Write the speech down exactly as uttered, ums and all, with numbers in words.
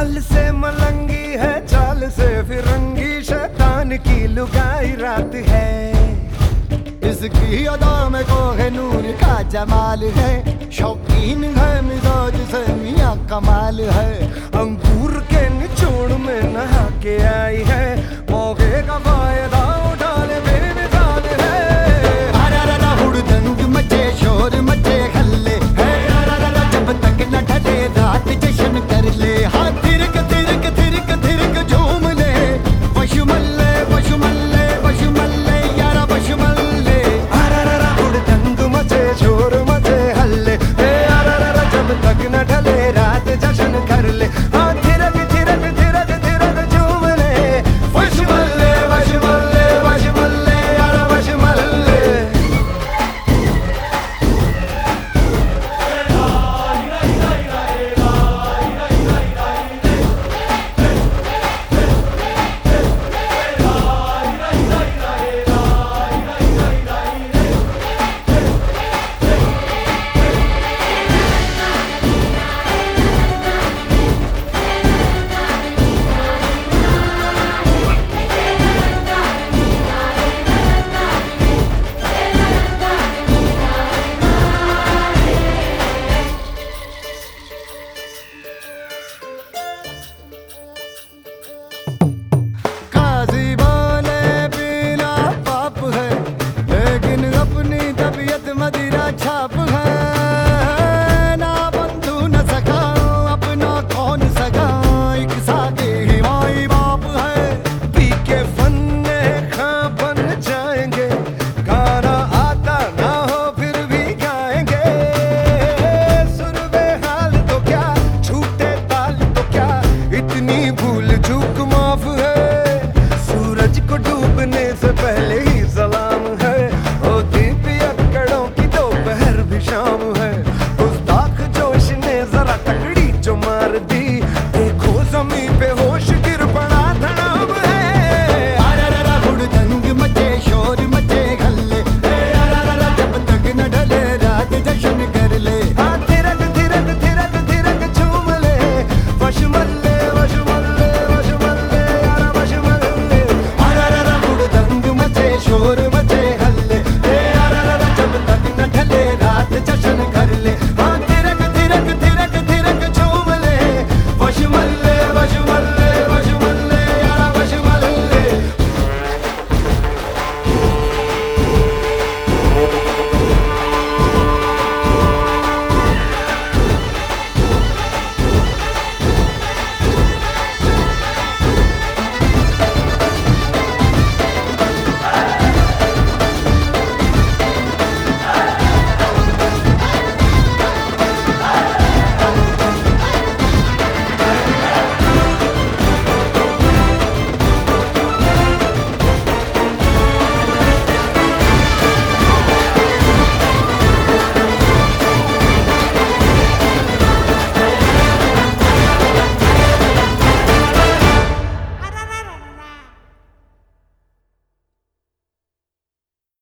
हाल से मलंगी है, चाल से फिरंगी, शैतान की लुगाई रात है। इसकी अदा में कोहिनूर का जमाल है, शौकीन है मिजाज से मियां कमाल है। अंगूर के निचोड़ में नहा के आई है, मौके का फायदा उठा ले बेमिसाल है। अरे हुड़दंग मचे, शोर मचे, हल्ले है, जब तक न ढले रात जश्न कर ले। हाँ थिरक थिरक थिरक थिरक झूम ले, वशुमल्ले वशुमल्ले वशुमल्ले यारा वशुमल्ले। अरे हुड़दंग मचे, शोर मचे, हल्ले है, जब तक न ढले रात जश्न कर ले। हाँ थिरक थिरक थिरक थिरक झूम ले, वशुमल्ले वशुमल्ले वशुमल्ले यारा वशुमल्ले। मदिरा छाप है, ना बंधु न सका अपना कौन सका, एक साथे ही माई बाप है। पी के फन्ने खां बन जाएंगे, गाना आता ना हो फिर भी गाएंगे। सुर बेहाल तो क्या, छूटे ताल तो क्या, इतनी